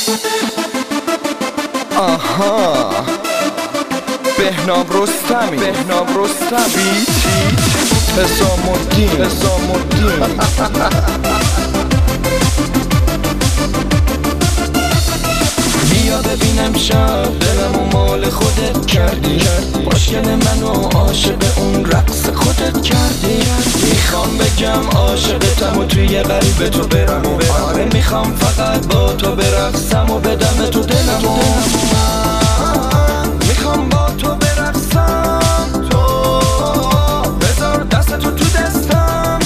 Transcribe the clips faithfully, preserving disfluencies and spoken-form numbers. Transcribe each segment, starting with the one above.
آها بهنام رستمی بهنام رستمی حسام الدین حسام الدین بیا ببینم شب دلمو مال خودت کردی، مشکل منو عاشق اون رقص خودت کردی. میخوام بگم عاشقتم و توی قلب تو برم و آره میخوام فقط با تو برقصم و بدم تو دلمو. میخوام با تو برقصم، تو بذار دست تو تو دستم.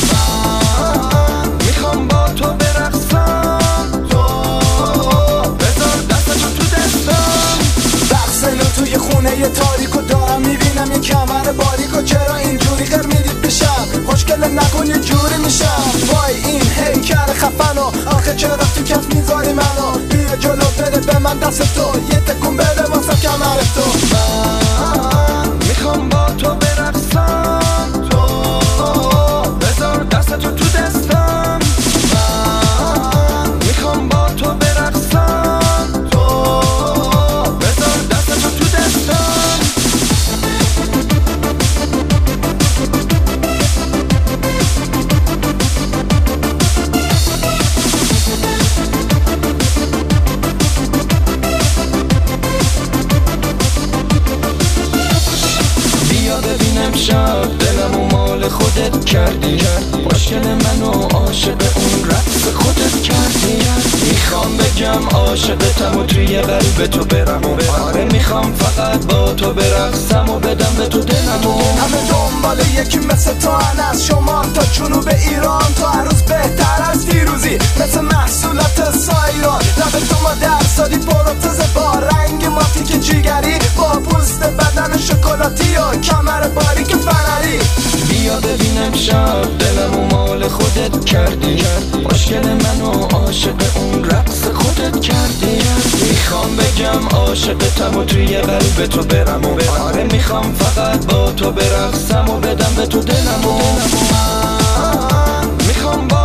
میخوام با تو برقصم، تو بذار دست تو تو دستم. رقصنو توی خونه ی تاریکو دارم میبینم یه کمر باریکو، چرا اینجوری غیر میدید بشم خوشگل نکن یه جوری میشم. وای این هیکل خفنو آخه چرا تو کف میذاری منو؟ بیا جلو بده به من دست تو، یه تکون بده واسه کمر تو. من میخوام با تو برقصم، تو بذار دست تو تو دستم. من میخوام با تو برقصم، تو بذار دست تو تو دستم. شب دلمو مال خودت کردی، مشکل منو عاشق اون رقص خودت کردی. میخوام بگم عاشقتم و توی قلب تو برم و آره میخوام فقط با تو برقصم و بدم به تو دلمو. همه دنبال یکی مثل تو هن، از شمال تا جنوب ایران، تو هر روز بهتر از دیروزی مثل محصولات سایران. لب تو ما درصدی پروتز با رنگ ماتیک جیگری، با پوست بدن شکلاتی و کمر باریک فنری. بیا ببینم شب دلمو مال خودت کردی، مشکل منو عاشق اون رقص خودت کردی. میخوام بگم عاشقتم و توی قلب تو برم و آره میخوام فقط با تو برقصم و بدم به تو دلمو. من میخوام با